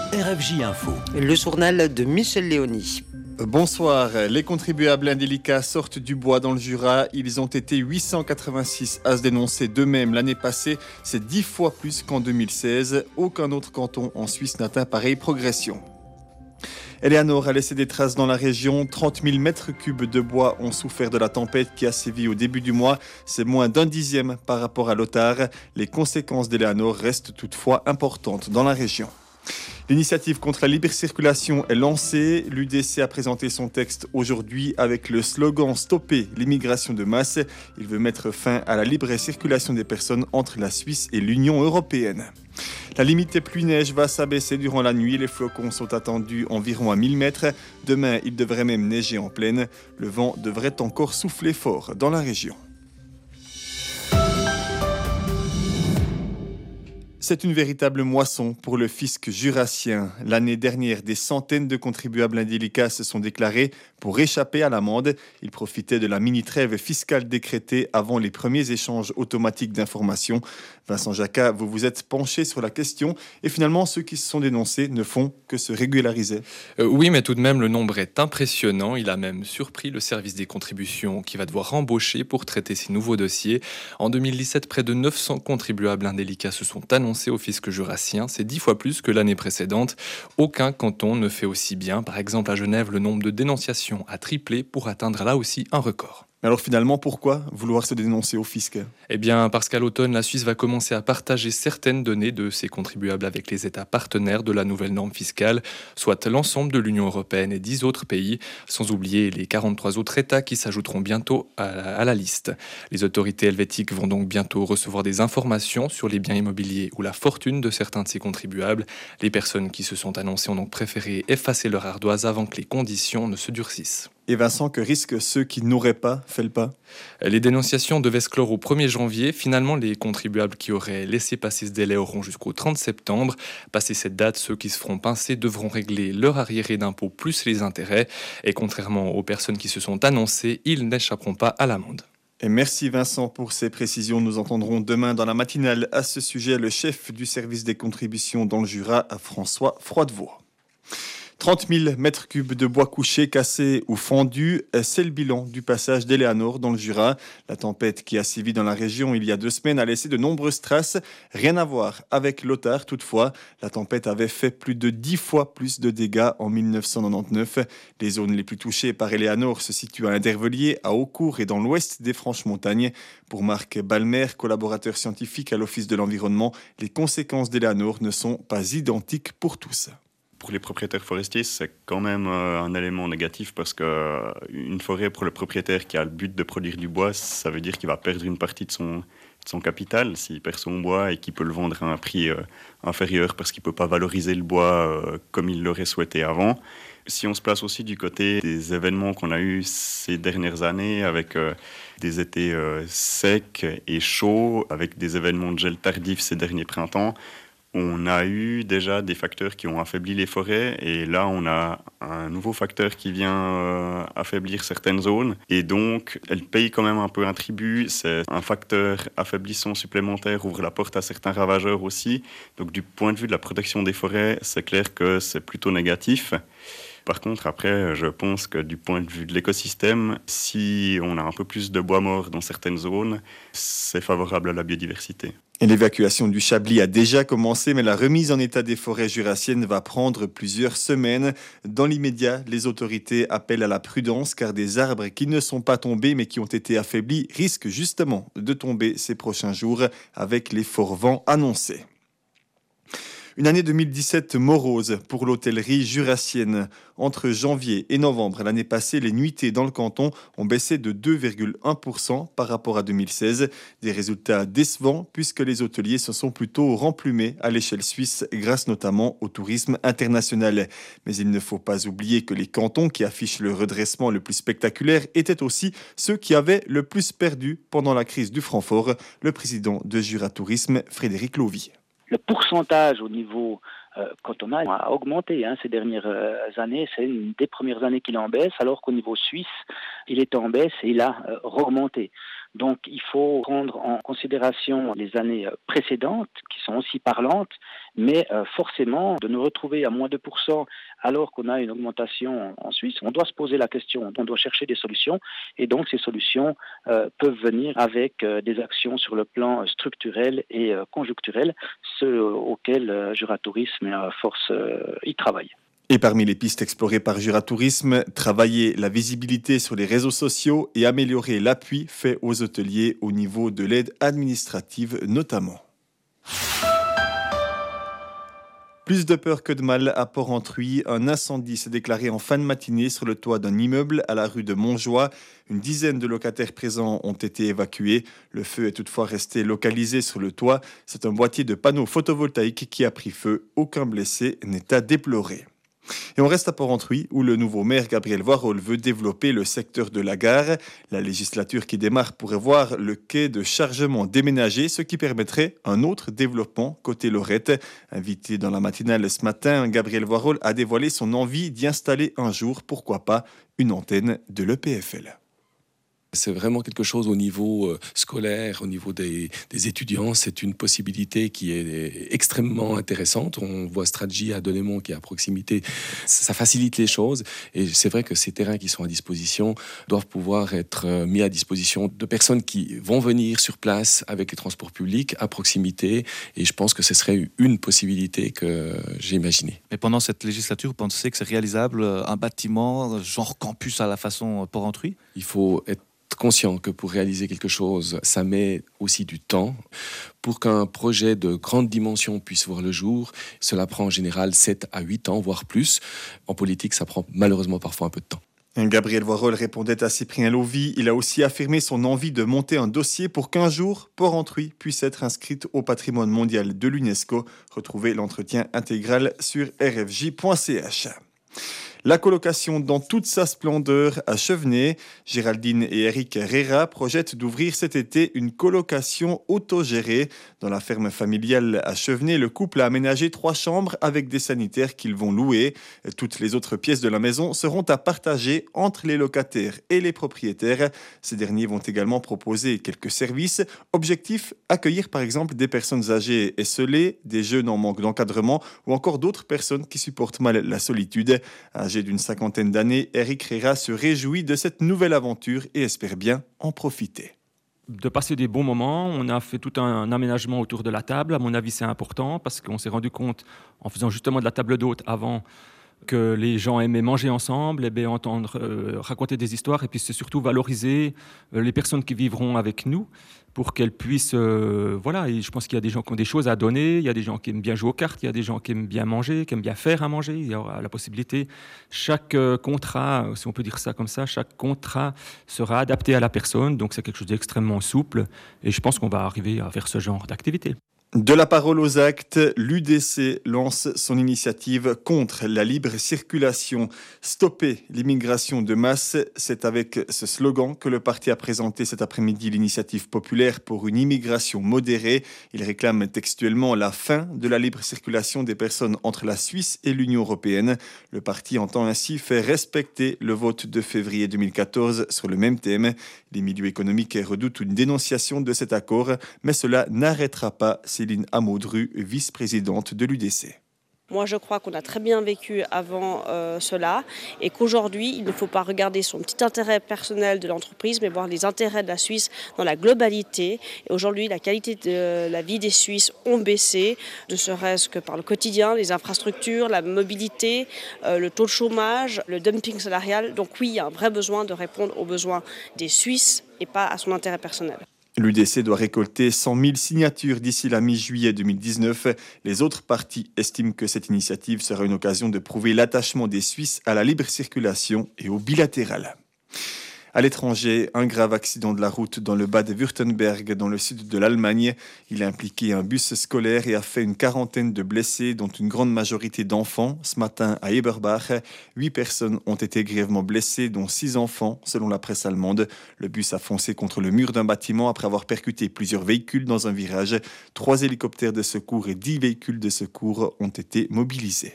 RFJ Info. Le journal de Michel Léony. Bonsoir. Les contribuables indélicats sortent du bois dans le Jura. Ils ont été 886 à se dénoncer d'eux-mêmes l'année passée. C'est 10 fois plus qu'en 2016. Aucun autre canton en Suisse n'atteint pareille progression. Eleanor a laissé des traces dans la région. 30 000 mètres cubes de bois ont souffert de la tempête qui a sévi au début du mois. C'est moins d'un dixième par rapport à Lothar. Les conséquences d'Eleanor restent toutefois importantes dans la région. L'initiative contre la libre circulation est lancée. L'UDC a présenté son texte aujourd'hui avec le slogan « Stopper l'immigration de masse ». Il veut mettre fin à la libre circulation des personnes entre la Suisse et l'Union européenne. La limite des pluies-neige va s'abaisser durant la nuit. Les flocons sont attendus environ à 1000 mètres. Demain, il devrait même neiger en plaine. Le vent devrait encore souffler fort dans la région. C'est une véritable moisson pour le fisc jurassien. L'année dernière, des centaines de contribuables indélicats se sont déclarés pour échapper à l'amende. Ils profitaient de la mini-trêve fiscale décrétée avant les premiers échanges automatiques d'informations. Vincent Jacquat, vous vous êtes penché sur la question et finalement, ceux qui se sont dénoncés ne font que se régulariser. Oui, mais tout de même, le nombre est impressionnant. Il a même surpris le service des contributions qui va devoir embaucher pour traiter ces nouveaux dossiers. En 2017, près de 900 contribuables indélicats se sont annoncés au fisc jurassien, c'est 10 fois plus que l'année précédente. Aucun canton ne fait aussi bien. Par exemple, à Genève, le nombre de dénonciations a triplé pour atteindre là aussi un record. Alors finalement, pourquoi vouloir se dénoncer au fisc ? Eh bien, parce qu'à l'automne, la Suisse va commencer à partager certaines données de ses contribuables avec les États partenaires de la nouvelle norme fiscale, soit l'ensemble de l'Union européenne et 10 autres pays, sans oublier les 43 autres États qui s'ajouteront bientôt à la liste. Les autorités helvétiques vont donc bientôt recevoir des informations sur les biens immobiliers ou la fortune de certains de ces contribuables. Les personnes qui se sont annoncées ont donc préféré effacer leur ardoise avant que les conditions ne se durcissent. Et Vincent, que risquent ceux qui n'auraient pas fait le pas ? Les dénonciations devaient se clore au 1er janvier. Finalement, les contribuables qui auraient laissé passer ce délai auront jusqu'au 30 septembre. Passé cette date, ceux qui se feront pincer devront régler leur arriéré d'impôts plus les intérêts. Et contrairement aux personnes qui se sont annoncées, ils n'échapperont pas à l'amende. Et merci Vincent pour ces précisions. Nous entendrons demain dans la matinale à ce sujet le chef du service des contributions dans le Jura, François Froidevaux. 30 000 mètres cubes de bois couché, cassé ou fendu, c'est le bilan du passage d'Eleanor dans le Jura. La tempête qui a sévi dans la région il y a 2 semaines a laissé de nombreuses traces. Rien à voir avec Lothar toutefois. La tempête avait fait plus de 10 fois plus de dégâts en 1999. Les zones les plus touchées par Eleanor se situent à Indervellier, à Haucourt et dans l'ouest des Franches-Montagnes. Pour Marc Balmer, collaborateur scientifique à l'Office de l'environnement, les conséquences d'Eleanor ne sont pas identiques pour tous. Pour les propriétaires forestiers, c'est quand même un élément négatif parce qu'une forêt, pour le propriétaire qui a le but de produire du bois, ça veut dire qu'il va perdre une partie de son capital s'il perd son bois et qu'il peut le vendre à un prix inférieur parce qu'il ne peut pas valoriser le bois comme il l'aurait souhaité avant. Si on se place aussi du côté des événements qu'on a eus ces dernières années avec des étés secs et chauds, avec des événements de gel tardif ces derniers printemps, on a eu déjà des facteurs qui ont affaibli les forêts et là on a un nouveau facteur qui vient affaiblir certaines zones et donc elles payent quand même un peu un tribut. C'est un facteur affaiblissant supplémentaire, ouvre la porte à certains ravageurs aussi. Donc du point de vue de la protection des forêts, c'est clair que c'est plutôt négatif. Par contre, après, je pense que du point de vue de l'écosystème, si on a un peu plus de bois mort dans certaines zones, c'est favorable à la biodiversité. Et l'évacuation du Chablis a déjà commencé, mais la remise en état des forêts jurassiennes va prendre plusieurs semaines. Dans l'immédiat, les autorités appellent à la prudence car des arbres qui ne sont pas tombés mais qui ont été affaiblis risquent justement de tomber ces prochains jours avec les forts vents annoncés. Une année 2017 morose pour l'hôtellerie jurassienne. Entre janvier et novembre l'année passée, les nuitées dans le canton ont baissé de 2,1% par rapport à 2016. Des résultats décevants puisque les hôteliers se sont plutôt remplumés à l'échelle suisse grâce notamment au tourisme international. Mais il ne faut pas oublier que les cantons qui affichent le redressement le plus spectaculaire étaient aussi ceux qui avaient le plus perdu pendant la crise du Francfort. Le président de Jura Tourisme, Frédéric Lovier. Le pourcentage au niveau cantonal a augmenté ces dernières années. C'est une des premières années qu'il est en baisse, alors qu'au niveau suisse, il était en baisse et il a augmenté. Donc il faut prendre en considération les années précédentes qui sont aussi parlantes, mais forcément de nous retrouver à moins 2% alors qu'on a une augmentation en Suisse, on doit se poser la question, on doit chercher des solutions et donc ces solutions peuvent venir avec des actions sur le plan structurel et conjoncturel, ce auquel Juratourisme et Force y travaillent. Et parmi les pistes explorées par Juratourisme, travailler la visibilité sur les réseaux sociaux et améliorer l'appui fait aux hôteliers au niveau de l'aide administrative notamment. Plus de peur que de mal à Port-Entruy. Un incendie s'est déclaré en fin de matinée sur le toit d'un immeuble à la rue de Montjoie. Une dizaine de locataires présents ont été évacués. Le feu est toutefois resté localisé sur le toit. C'est un boîtier de panneaux photovoltaïques qui a pris feu. Aucun blessé n'est à déplorer. Et on reste à Port-Entruy où le nouveau maire Gabriel Voirol veut développer le secteur de la gare. La législature qui démarre pourrait voir le quai de chargement déménager, ce qui permettrait un autre développement côté Lorette. Invité dans la matinale ce matin, Gabriel Voirol a dévoilé son envie d'y installer un jour, pourquoi pas, une antenne de l'EPFL. C'est vraiment quelque chose au niveau scolaire, au niveau des étudiants. C'est une possibilité qui est extrêmement intéressante. On voit Stradgy à Delémont qui est à proximité. Ça facilite les choses. Et c'est vrai que ces terrains qui sont à disposition doivent pouvoir être mis à disposition de personnes qui vont venir sur place avec les transports publics à proximité. Et je pense que ce serait une possibilité que j'ai imaginée. Mais pendant cette législature, vous pensez que c'est réalisable un bâtiment genre campus à la façon Port-Entruy ? Il faut être conscient que pour réaliser quelque chose, ça met aussi du temps. Pour qu'un projet de grande dimension puisse voir le jour, cela prend en général 7 à 8 ans, voire plus. En politique, ça prend malheureusement parfois un peu de temps. Gabriel Voirol répondait à Cyprien Lovy. Il a aussi affirmé son envie de monter un dossier pour qu'un jour, Port-Entruy puisse être inscrite au patrimoine mondial de l'UNESCO. Retrouvez l'entretien intégral sur rfj.ch. La colocation dans toute sa splendeur à Chevenay. Géraldine et Eric Herrera projettent d'ouvrir cet été une colocation autogérée. Dans la ferme familiale à Chevenay, le couple a aménagé 3 chambres avec des sanitaires qu'ils vont louer. Toutes les autres pièces de la maison seront à partager entre les locataires et les propriétaires. Ces derniers vont également proposer quelques services. Objectif, accueillir par exemple des personnes âgées et esseulées, des jeunes en manque d'encadrement ou encore d'autres personnes qui supportent mal la solitude. Âgé d'une 50aine d'années, Eric Herrera se réjouit de cette nouvelle aventure et espère bien en profiter. De passer des bons moments, on a fait tout un aménagement autour de la table. À mon avis, c'est important parce qu'on s'est rendu compte, en faisant justement de la table d'hôte avant, que les gens aimaient manger ensemble, aimaient entendre raconter des histoires et puis c'est surtout valoriser les personnes qui vivront avec nous pour qu'elles puissent... voilà, et je pense qu'il y a des gens qui ont des choses à donner, il y a des gens qui aiment bien jouer aux cartes, il y a des gens qui aiment bien manger, qui aiment bien faire à manger. Il y aura la possibilité, chaque contrat, si on peut dire ça comme ça, chaque contrat sera adapté à la personne, donc c'est quelque chose d'extrêmement souple et je pense qu'on va arriver à faire ce genre d'activité. De la parole aux actes, l'UDC lance son initiative contre la libre circulation. Stopper l'immigration de masse, c'est avec ce slogan que le parti a présenté cet après-midi l'initiative populaire pour une immigration modérée. Il réclame textuellement la fin de la libre circulation des personnes entre la Suisse et l'Union européenne. Le parti entend ainsi faire respecter le vote de février 2014 sur le même thème. Les milieux économiques redoutent une dénonciation de cet accord, mais cela n'arrêtera pas Céline Amaudru, vice-présidente de l'UDC. Moi, je crois qu'on a très bien vécu avant cela et qu'aujourd'hui, il ne faut pas regarder son petit intérêt personnel de l'entreprise, mais voir les intérêts de la Suisse dans la globalité. Et aujourd'hui, la qualité de la vie des Suisses ont baissé, ne serait-ce que par le quotidien, les infrastructures, la mobilité, le taux de chômage, le dumping salarial. Donc oui, il y a un vrai besoin de répondre aux besoins des Suisses et pas à son intérêt personnel. L'UDC doit récolter 100 000 signatures d'ici la mi-juillet 2019. Les autres partis estiment que cette initiative sera une occasion de prouver l'attachement des Suisses à la libre circulation et au bilatéral. À l'étranger, un grave accident de la route dans le Bade-Württemberg, dans le sud de l'Allemagne. Il a impliqué un bus scolaire et a fait une 40aine de blessés, dont une grande majorité d'enfants. Ce matin, à Eberbach, 8 personnes ont été grièvement blessées, dont 6 enfants, selon la presse allemande. Le bus a foncé contre le mur d'un bâtiment après avoir percuté plusieurs véhicules dans un virage. 3 hélicoptères de secours et 10 véhicules de secours ont été mobilisés.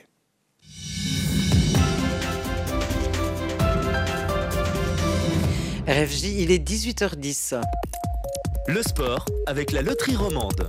RFJ, il est 18h10. Le sport avec la loterie romande.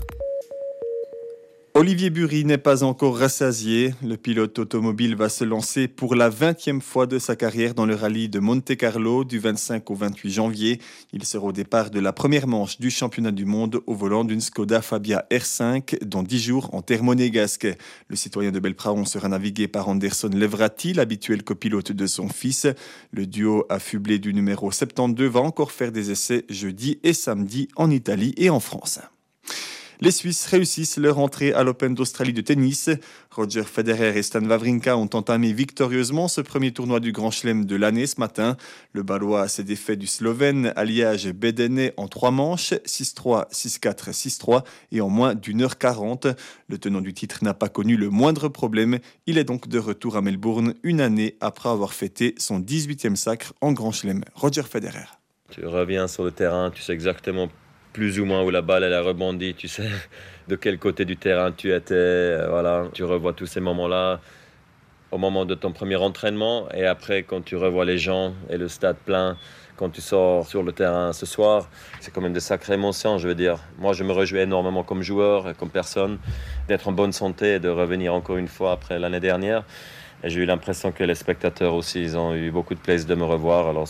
Olivier Bury n'est pas encore rassasié. Le pilote automobile va se lancer pour la 20e fois de sa carrière dans le rallye de Monte-Carlo du 25 au 28 janvier. Il sera au départ de la première manche du championnat du monde au volant d'une Skoda Fabia R5 dans 10 jours en terre monégasque. Le citoyen de Belpraon sera navigué par Anderson Levrati, l'habituel copilote de son fils. Le duo affublé du numéro 72 va encore faire des essais jeudi et samedi en Italie et en France. Les Suisses réussissent leur entrée à l'Open d'Australie de tennis. Roger Federer et Stan Wawrinka ont entamé victorieusement ce premier tournoi du Grand Chelem de l'année ce matin. Le Balois s'est défait du Slovène Aljaž Bedene en 3 manches, 6-3, 6-4, 6-3 et en moins d'1h40. Le tenant du titre n'a pas connu le moindre problème. Il est donc de retour à Melbourne une année après avoir fêté son 18e sacre en Grand Chelem. Roger Federer. Tu reviens sur le terrain, tu sais exactement plus ou moins où la balle elle a rebondi, tu sais de quel côté du terrain tu étais, voilà. Tu revois tous ces moments-là au moment de ton premier entraînement et après quand tu revois les gens et le stade plein, quand tu sors sur le terrain ce soir, c'est quand même des sacrées émotions, je veux dire. Moi, je me réjouis énormément comme joueur et comme personne d'être en bonne santé et de revenir encore une fois après l'année dernière. Et j'ai eu l'impression que les spectateurs aussi, ils ont eu beaucoup de plaisir de me revoir, alors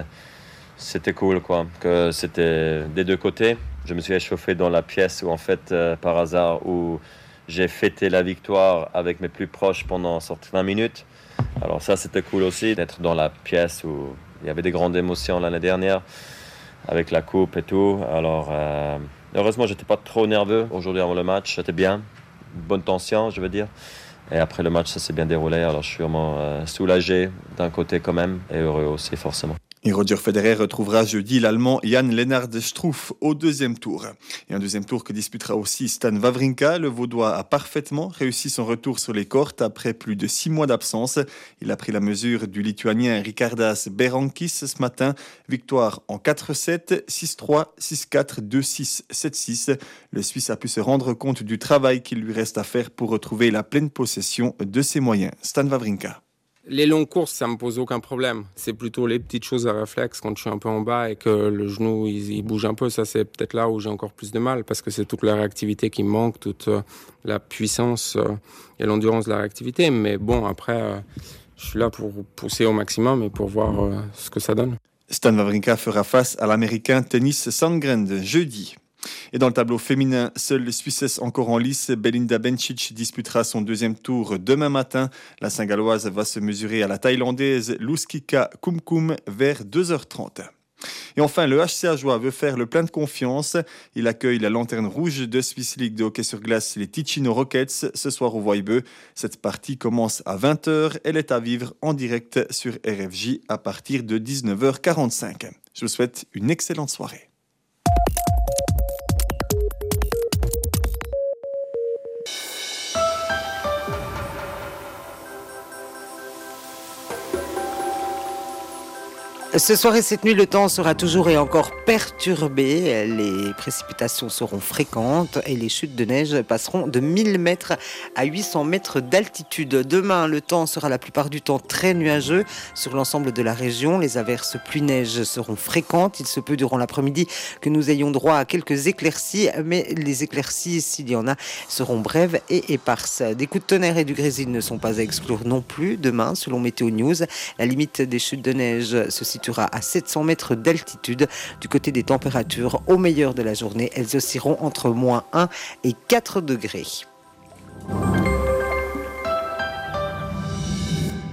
c'était cool, quoi, que c'était des deux côtés. Je me suis échauffé dans la pièce où, en fait, par hasard, où j'ai fêté la victoire avec mes plus proches pendant 20 minutes. Alors ça, c'était cool aussi, d'être dans la pièce où il y avait des grandes émotions l'année dernière, avec la coupe et tout. Alors, heureusement, j'étais pas trop nerveux aujourd'hui avant le match. C'était bien, bonne tension, je veux dire. Et après le match, ça s'est bien déroulé. Alors, je suis vraiment soulagé d'un côté quand même, et heureux aussi, forcément. Et Roger Federer retrouvera jeudi l'Allemand Jan-Lennard Struff au deuxième tour. Et un deuxième tour que disputera aussi Stan Wawrinka. Le Vaudois a parfaitement réussi son retour sur les cortes après plus de 6 mois d'absence. Il a pris la mesure du Lituanien Rikardas Berankis ce matin. Victoire en 4-7, 6-3, 6-4, 2-6, 7-6. Le Suisse a pu se rendre compte du travail qu'il lui reste à faire pour retrouver la pleine possession de ses moyens. Stan Wawrinka. Les longues courses, ça me pose aucun problème. C'est plutôt les petites choses à réflexe quand je suis un peu en bas et que le genou il bouge un peu. Ça, c'est peut-être là où j'ai encore plus de mal parce que c'est toute la réactivité qui me manque, toute la puissance et l'endurance de la réactivité. Mais bon, après, je suis là pour pousser au maximum et pour voir ce que ça donne. Stan Wawrinka fera face à l'Américain Tennis Sandgren jeudi. Et dans le tableau féminin, seule le Suissesse encore en lice, Belinda Bencic disputera son deuxième tour demain matin. La Saint-Galloise va se mesurer à la Thaïlandaise Luskika Kumkum vers 2h30. Et enfin, le HC Ajoie veut faire le plein de confiance. Il accueille la lanterne rouge de Swiss League de hockey sur glace, les Ticino Rockets, ce soir au Voibeux. Cette partie commence à 20h. Elle est à vivre en direct sur RFJ à partir de 19h45. Je vous souhaite une excellente soirée. Ce soir et cette nuit, le temps sera toujours et encore perturbé. Les précipitations seront fréquentes et les chutes de neige passeront de 1000 mètres à 800 mètres d'altitude. Demain, le temps sera la plupart du temps très nuageux sur l'ensemble de la région. Les averses pluie-neige seront fréquentes. Il se peut durant l'après-midi que nous ayons droit à quelques éclaircies, mais les éclaircies, s'il y en a, seront brèves et éparses. Des coups de tonnerre et du grésil ne sont pas à exclure non plus. Demain, selon Météo News, la limite des chutes de neige se situera à 700 mètres d'altitude. Du côté des températures, au meilleur de la journée, elles oscilleront entre -1 et 4 degrés.